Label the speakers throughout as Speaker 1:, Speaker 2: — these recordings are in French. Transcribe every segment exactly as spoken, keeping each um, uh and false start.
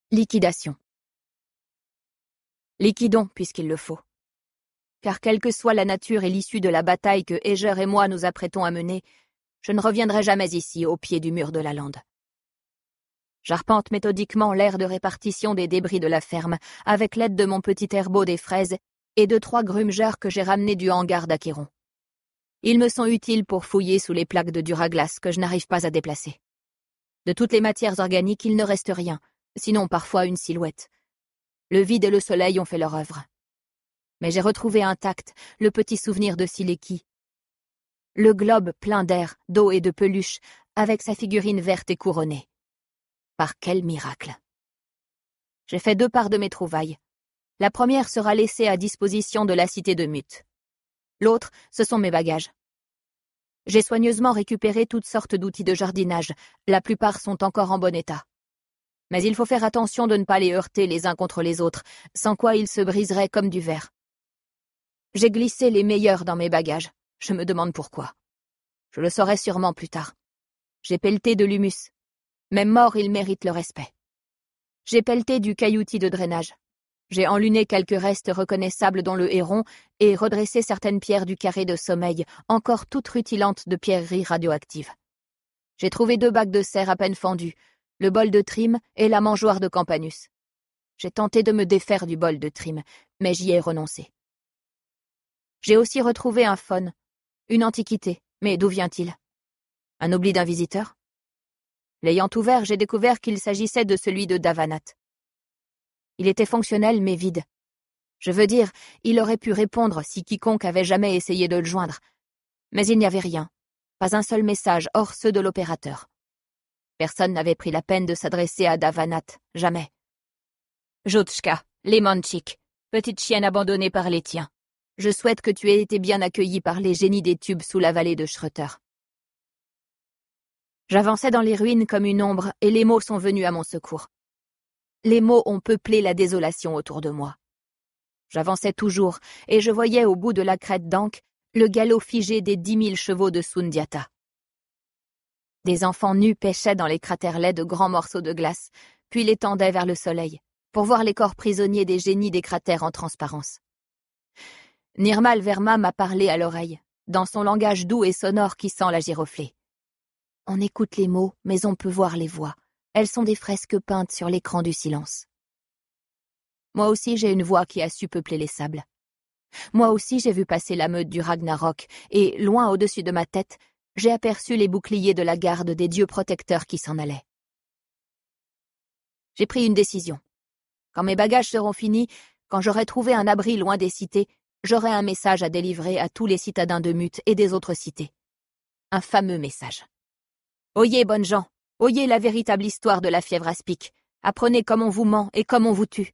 Speaker 1: Liquidation. Liquidons, puisqu'il le faut. Car quelle que soit la nature et l'issue de la bataille que Heger et moi nous apprêtons à mener, je ne reviendrai jamais ici, au pied du mur de la lande. J'arpente méthodiquement l'aire de répartition des débris de la ferme, avec l'aide de mon petit herbeau des fraises et de trois grumgeurs que j'ai ramenés du hangar d'Aquéron. Ils me sont utiles pour fouiller sous les plaques de duraglace que je n'arrive pas à déplacer. De toutes les matières organiques, il ne reste rien, sinon parfois une silhouette. Le vide et le soleil ont fait leur œuvre. Mais j'ai retrouvé intact le petit souvenir de Sileki. Le globe plein d'air, d'eau et de peluche, avec sa figurine verte et couronnée. Par quel miracle! J'ai fait deux parts de mes trouvailles. La première sera laissée à disposition de la cité de Mut. L'autre, ce sont mes bagages. J'ai soigneusement récupéré toutes sortes d'outils de jardinage, la plupart sont encore en bon état. Mais il faut faire attention de ne pas les heurter les uns contre les autres, sans quoi ils se briseraient comme du verre. J'ai glissé les meilleurs dans mes bagages, je me demande pourquoi. Je le saurai sûrement plus tard. J'ai pelleté de l'humus. Même morts, ils méritent le respect. J'ai pelleté du cailloutis de drainage. J'ai enluné quelques restes reconnaissables dont le héron et redressé certaines pierres du carré de sommeil, encore toutes rutilantes de pierreries radioactives. J'ai trouvé deux bacs de serre à peine fendus, le bol de Trim et la mangeoire de Campanus. J'ai tenté de me défaire du bol de Trim, mais j'y ai renoncé. J'ai aussi retrouvé un faune, une antiquité, mais d'où vient-il? Un oubli d'un visiteur? L'ayant ouvert, j'ai découvert qu'il s'agissait de celui de Davanat. Il était fonctionnel mais vide. Je veux dire, il aurait pu répondre si quiconque avait jamais essayé de le joindre. Mais il n'y avait rien, pas un seul message hors ceux de l'opérateur. Personne n'avait pris la peine de s'adresser à Davanat, jamais. Jotchka, Lemanchik, petite chienne abandonnée par les tiens. Je souhaite que tu aies été bien accueillie par les génies des tubes sous la vallée de Schroeter. J'avançais dans les ruines comme une ombre et les mots sont venus à mon secours. Les mots ont peuplé la désolation autour de moi. J'avançais toujours et je voyais au bout de la crête d'Ankh le galop figé des dix mille chevaux de Sundiata. Des enfants nus pêchaient dans les cratères laids de grands morceaux de glace, puis les tendaient vers le soleil, pour voir les corps prisonniers des génies des cratères en transparence. Nirmal Verma m'a parlé à l'oreille, dans son langage doux et sonore qui sent la giroflée. On écoute les mots, mais on peut voir les voix. Elles sont des fresques peintes sur l'écran du silence. Moi aussi j'ai une voix qui a su peupler les sables. Moi aussi j'ai vu passer la meute du Ragnarok, et, loin au-dessus de ma tête, j'ai aperçu les boucliers de la garde des dieux protecteurs qui s'en allaient. J'ai pris une décision. Quand mes bagages seront finis, quand j'aurai trouvé un abri loin des cités, j'aurai un message à délivrer à tous les citadins de Mut et des autres cités. Un fameux message. Oyez, bonnes gens, oyez la véritable histoire de la fièvre aspic. Apprenez comme on vous ment et comme on vous tue.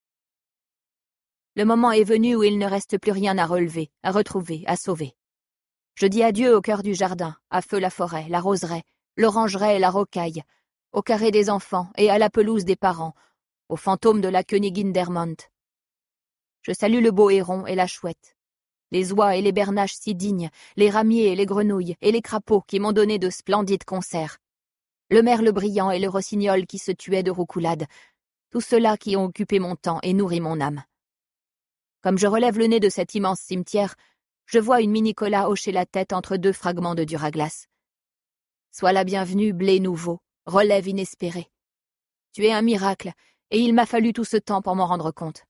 Speaker 1: Le moment est venu où il ne reste plus rien à relever, à retrouver, à sauver. Je dis adieu au cœur du jardin, à feu la forêt, la roseraie, l'orangeraie et la rocaille, au carré des enfants et à la pelouse des parents, aux fantômes de la Königindermont. Je salue le beau héron et la chouette, les oies et les bernaches si dignes, les ramiers et les grenouilles et les crapauds qui m'ont donné de splendides concerts, le merle brillant et le rossignol qui se tuaient de roucoulade, tous ceux-là qui ont occupé mon temps et nourri mon âme. Comme je relève le nez de cet immense cimetière, je vois une minicola hocher la tête entre deux fragments de duraglace. Sois la bienvenue, blé nouveau, relève inespéré. Tu es un miracle, et il m'a fallu tout ce temps pour m'en rendre compte.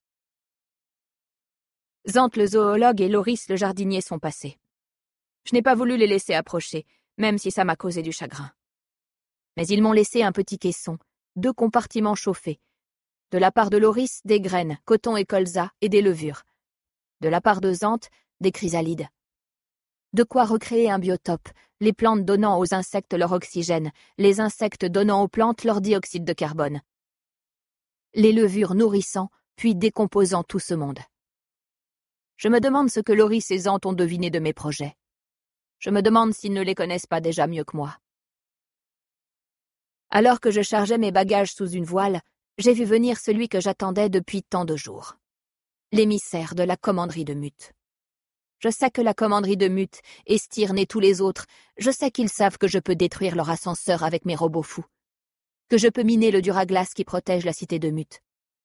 Speaker 1: Zant le zoologue et Loris le jardinier sont passés. Je n'ai pas voulu les laisser approcher, même si ça m'a causé du chagrin. Mais ils m'ont laissé un petit caisson, deux compartiments chauffés. De la part de Loris, des graines, coton et colza, et des levures. De la part de Zant, des chrysalides. De quoi recréer un biotope, les plantes donnant aux insectes leur oxygène, les insectes donnant aux plantes leur dioxyde de carbone. Les levures nourrissant, puis décomposant tout ce monde. Je me demande ce que Loris et Zant ont deviné de mes projets. Je me demande s'ils ne les connaissent pas déjà mieux que moi. Alors que je chargeais mes bagages sous une voile, j'ai vu venir celui que j'attendais depuis tant de jours. L'émissaire de la commanderie de Mut. Je sais que la commanderie de Mut, Estirne et tous les autres, je sais qu'ils savent que je peux détruire leur ascenseur avec mes robots fous. que je peux miner le duraglace qui protège la cité de Mut.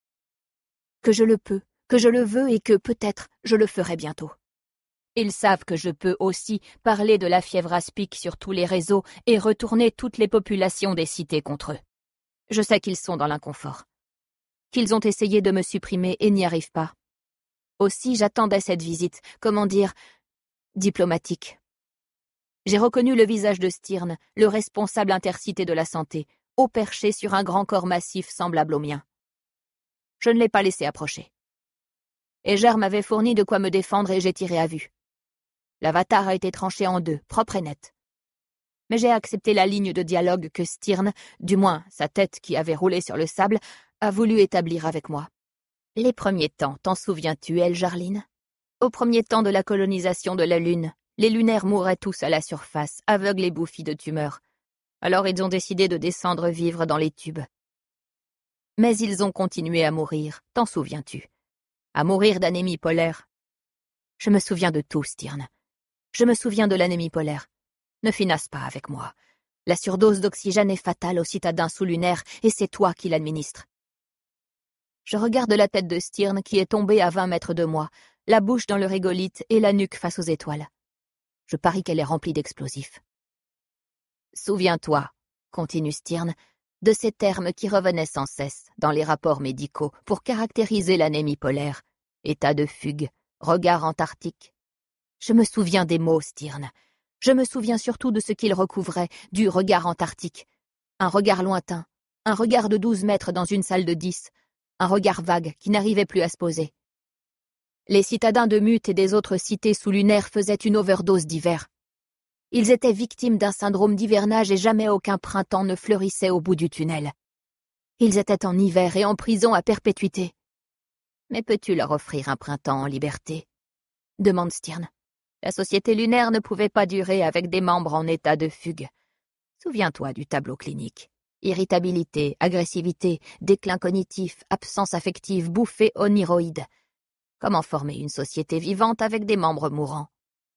Speaker 1: Que je le peux, que je le veux et que, peut-être, je le ferai bientôt. Ils savent que je peux aussi parler de la fièvre aspic sur tous les réseaux et retourner toutes les populations des cités contre eux. Je sais qu'ils sont dans l'inconfort. Qu'ils ont essayé de me supprimer et n'y arrivent pas. Aussi, j'attendais cette visite, comment dire, diplomatique. J'ai reconnu le visage de Stirn, le responsable intercité de la santé, haut perché sur un grand corps massif semblable au mien. Je ne l'ai pas laissé approcher. Eger m'avait fourni de quoi me défendre et j'ai tiré à vue. L'avatar a été tranché en deux, propre et net. Mais j'ai accepté la ligne de dialogue que Stirn, du moins sa tête qui avait roulé sur le sable, a voulu établir avec moi. Les premiers temps, t'en souviens-tu, Eljarline? Au premier temps de la colonisation de la Lune, les lunaires mouraient tous à la surface, aveugles et bouffis de tumeurs. Alors ils ont décidé de descendre vivre dans les tubes. Mais ils ont continué à mourir, t'en souviens-tu? À mourir d'anémie polaire. Je me souviens de tout, Stirn. Je me souviens de l'anémie polaire. Ne finasse pas avec moi. La surdose d'oxygène est fatale aux citadins sous-lunaires et c'est toi qui l'administres. Je regarde la tête de Stirn qui est tombée à vingt mètres de moi, la bouche dans le régolithe et la nuque face aux étoiles. Je parie qu'elle est remplie d'explosifs. Souviens-toi, continue Stirn, de ces termes qui revenaient sans cesse dans les rapports médicaux pour caractériser l'anémie polaire. État de fugue, regard antarctique. Je me souviens des mots, Stirn. Je me souviens surtout de ce qu'il recouvrait, du regard antarctique. Un regard lointain, un regard de douze mètres dans une salle de dix, un regard vague qui n'arrivait plus à se poser. Les citadins de Mut et des autres cités sous-lunaires faisaient une overdose d'hiver. Ils étaient victimes d'un syndrome d'hivernage et jamais aucun printemps ne fleurissait au bout du tunnel. Ils étaient en hiver et en prison à perpétuité. Mais peux-tu leur offrir un printemps en liberté? Demande Stirn. La société lunaire ne pouvait pas durer avec des membres en état de fugue. Souviens-toi du tableau clinique. Irritabilité, agressivité, déclin cognitif, absence affective, bouffée oniroïde. Comment former une société vivante avec des membres mourants?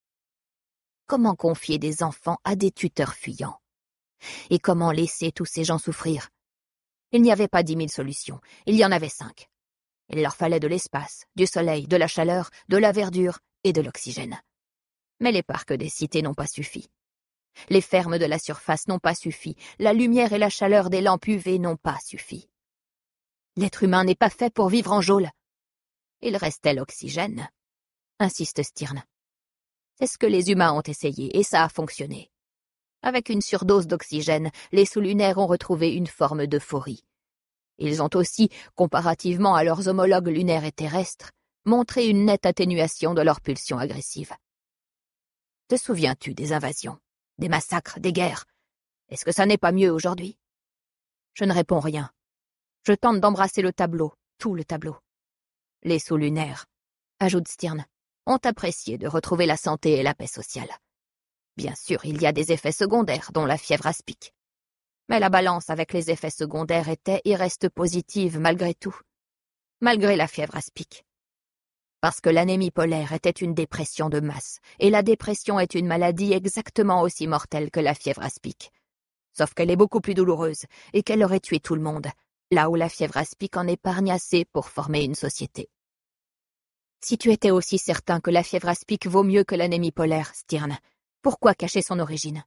Speaker 1: Comment confier des enfants à des tuteurs fuyants? Et comment laisser tous ces gens souffrir? Il n'y avait pas dix mille solutions, il y en avait cinq. Il leur fallait de l'espace, du soleil, de la chaleur, de la verdure et de l'oxygène. Mais les parcs des cités n'ont pas suffi. Les fermes de la surface n'ont pas suffi, la lumière et la chaleur des lampes U V n'ont pas suffi. L'être humain n'est pas fait pour vivre en geôle. Il restait l'oxygène, insiste Stirn. C'est ce que les humains ont essayé, et ça a fonctionné. Avec une surdose d'oxygène, les sous-lunaires ont retrouvé une forme d'euphorie. Ils ont aussi, comparativement à leurs homologues lunaires et terrestres, montré une nette atténuation de leurs pulsions agressives. Te souviens-tu des invasions, des massacres, des guerres? Est-ce que ça n'est pas mieux aujourd'hui? Je ne réponds rien. Je tente d'embrasser le tableau, tout le tableau. Les sous-lunaires, ajoute Stirn, ont apprécié de retrouver la santé et la paix sociale. Bien sûr, il y a des effets secondaires, dont la fièvre aspic. Mais la balance avec les effets secondaires était et reste positive malgré tout. Malgré la fièvre aspic. Parce que l'anémie polaire était une dépression de masse, et la dépression est une maladie exactement aussi mortelle que la fièvre aspic. Sauf qu'elle est beaucoup plus douloureuse, et qu'elle aurait tué tout le monde, là où la fièvre aspic en épargne assez pour former une société. Si tu étais aussi certain que la fièvre aspic vaut mieux que l'anémie polaire, Stirn, pourquoi cacher son origine?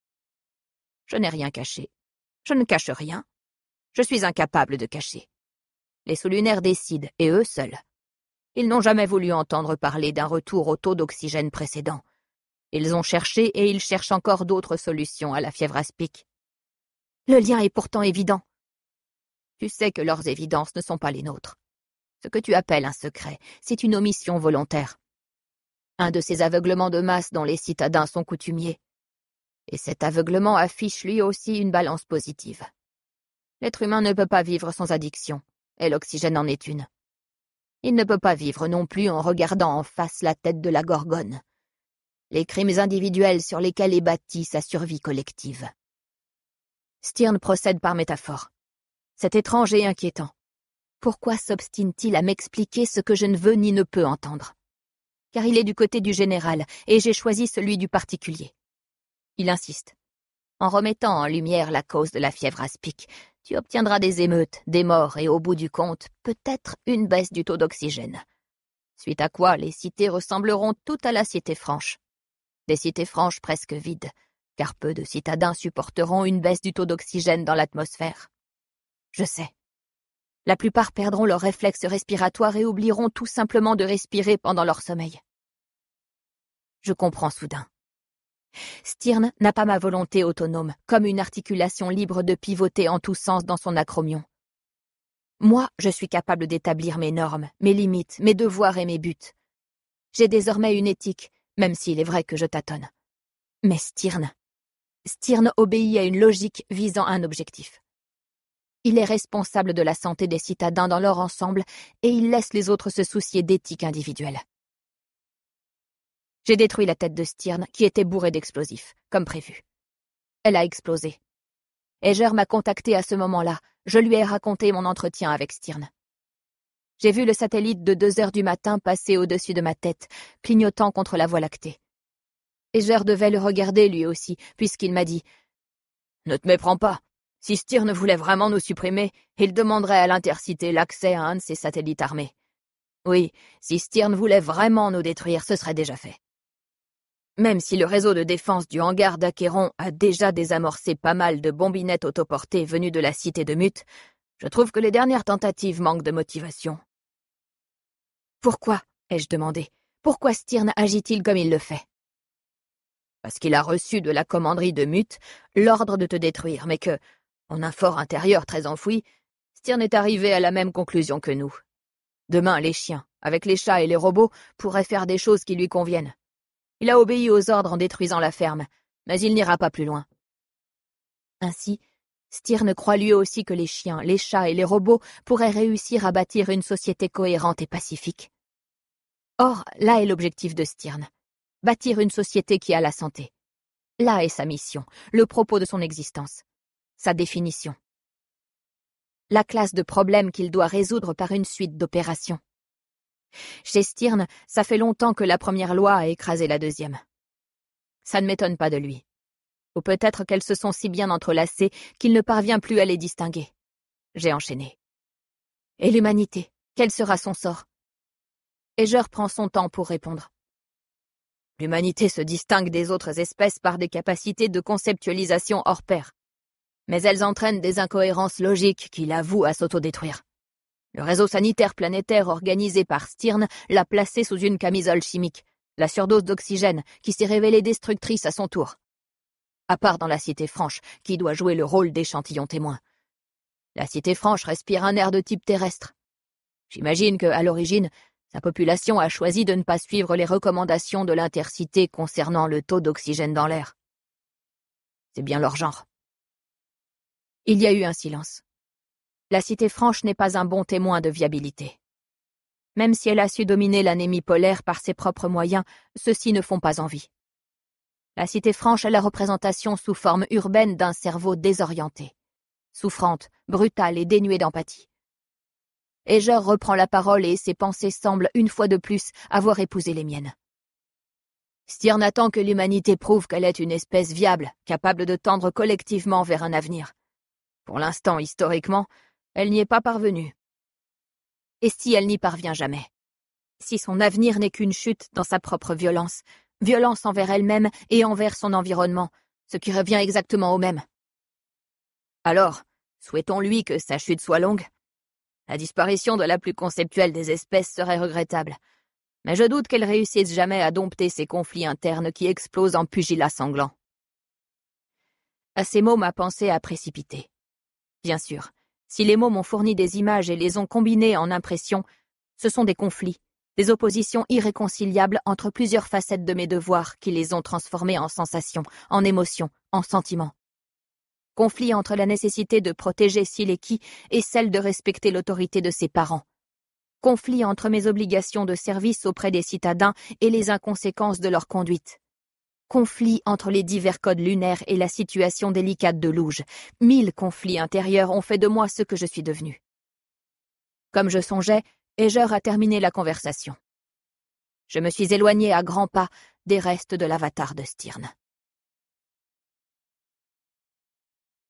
Speaker 1: Je n'ai rien caché. Je ne cache rien. Je suis incapable de cacher. Les sous-lunaires décident, et eux seuls. Ils n'ont jamais voulu entendre parler d'un retour au taux d'oxygène précédent. Ils ont cherché et ils cherchent encore d'autres solutions à la fièvre aspic. Le lien est pourtant évident. Tu sais que leurs évidences ne sont pas les nôtres. Ce que tu appelles un secret, c'est une omission volontaire. Un de ces aveuglements de masse dont les citadins sont coutumiers. Et cet aveuglement affiche lui aussi une balance positive. L'être humain ne peut pas vivre sans addiction, et l'oxygène en est une. Il ne peut pas vivre non plus en regardant en face la tête de la Gorgone. Les crimes individuels sur lesquels est bâtie sa survie collective. Stirn procède par métaphore. C'est étrange et inquiétant. Pourquoi s'obstine-t-il à m'expliquer ce que je ne veux ni ne peux entendre? Car il est du côté du général, et j'ai choisi celui du particulier. Il insiste. En remettant en lumière la cause de la fièvre aspic, tu obtiendras des émeutes, des morts et au bout du compte, peut-être une baisse du taux d'oxygène. Suite à quoi les cités ressembleront toutes à la cité franche. Des cités franches presque vides, car peu de citadins supporteront une baisse du taux d'oxygène dans l'atmosphère. Je sais. La plupart perdront leurs réflexes respiratoires et oublieront tout simplement de respirer pendant leur sommeil. Je comprends soudain. Stirn n'a pas ma volonté autonome, comme une articulation libre de pivoter en tous sens dans son acromion. Moi, je suis capable d'établir mes normes, mes limites, mes devoirs et mes buts. J'ai désormais une éthique, même s'il est vrai que je tâtonne. Mais Stirn... Stirn obéit à une logique visant un objectif. Il est responsable de la santé des citadins dans leur ensemble et il laisse les autres se soucier d'éthique individuelle. J'ai détruit la tête de Stirn, qui était bourrée d'explosifs, comme prévu. Elle a explosé. Aeger m'a contacté à ce moment-là. Je lui ai raconté mon entretien avec Stirn. J'ai vu le satellite de deux heures du matin passer au-dessus de ma tête, clignotant contre la Voie lactée. Aeger devait le regarder lui aussi, puisqu'il m'a dit « Ne te méprends pas. Si Stirn voulait vraiment nous supprimer, il demanderait à l'Intercité l'accès à un de ses satellites armés. Oui, si Stirn voulait vraiment nous détruire, ce serait déjà fait. » Même si le réseau de défense du hangar d'Aquéron a déjà désamorcé pas mal de bombinettes autoportées venues de la cité de Mut, je trouve que les dernières tentatives manquent de motivation. Pourquoi, ai-je demandé, pourquoi Stirn agit-il comme il le fait? Parce qu'il a reçu de la commanderie de Mut l'ordre de te détruire, mais que, en un fort intérieur très enfoui, Stirn est arrivé à la même conclusion que nous. Demain, les chiens, avec les chats et les robots, pourraient faire des choses qui lui conviennent. Il a obéi aux ordres en détruisant la ferme, mais il n'ira pas plus loin. Ainsi, Stirn croit lui aussi que les chiens, les chats et les robots pourraient réussir à bâtir une société cohérente et pacifique. Or, là est l'objectif de Stirn, bâtir une société qui a la santé. Là est sa mission, le propos de son existence, sa définition. La classe de problèmes qu'il doit résoudre par une suite d'opérations. Chez Stirn, ça fait longtemps que la première loi a écrasé la deuxième. Ça ne m'étonne pas de lui. Ou peut-être qu'elles se sont si bien entrelacées qu'il ne parvient plus à les distinguer. J'ai enchaîné. Et l'humanité, quel sera son sort? Aeger prend son temps pour répondre. L'humanité se distingue des autres espèces par des capacités de conceptualisation hors pair. Mais elles entraînent des incohérences logiques qui la vouent à s'autodétruire. Le réseau sanitaire planétaire organisé par Stirn l'a placé sous une camisole chimique, la surdose d'oxygène, qui s'est révélée destructrice à son tour. À part dans la Cité Franche, qui doit jouer le rôle d'échantillon témoin. La Cité Franche respire un air de type terrestre. J'imagine que, à l'origine, sa population a choisi de ne pas suivre les recommandations de l'Intercité concernant le taux d'oxygène dans l'air. C'est bien leur genre. Il y a eu un silence. La Cité Franche n'est pas un bon témoin de viabilité. Même si elle a su dominer l'anémie polaire par ses propres moyens, ceux-ci ne font pas envie. La Cité Franche est la représentation sous forme urbaine d'un cerveau désorienté, souffrante, brutale et dénuée d'empathie. Aeger reprend la parole et ses pensées semblent, une fois de plus, avoir épousé les miennes. Stirn attend que l'humanité prouve qu'elle est une espèce viable, capable de tendre collectivement vers un avenir. Pour l'instant, historiquement, elle n'y est pas parvenue. Et si elle n'y parvient jamais? Si son avenir n'est qu'une chute dans sa propre violence, violence envers elle-même et envers son environnement, ce qui revient exactement au même. Alors, souhaitons-lui que sa chute soit longue. La disparition de la plus conceptuelle des espèces serait regrettable, mais je doute qu'elle réussisse jamais à dompter ces conflits internes qui explosent en pugilats sanglants. À ces mots, ma pensée a précipité. Bien sûr, si les mots m'ont fourni des images et les ont combinées en impressions, ce sont des conflits, des oppositions irréconciliables entre plusieurs facettes de mes devoirs qui les ont transformés en sensations, en émotions, en sentiments. Conflit entre la nécessité de protéger Sileki et celle de respecter l'autorité de ses parents. Conflit entre mes obligations de service auprès des citadins et les inconséquences de leur conduite. Conflit entre les divers codes lunaires et la situation délicate de Louge. Mille conflits intérieurs ont fait de moi ce que je suis devenu. Comme je songeais, Aeger a terminé la conversation. Je me suis éloigné à grands pas des restes de l'avatar de Stirn.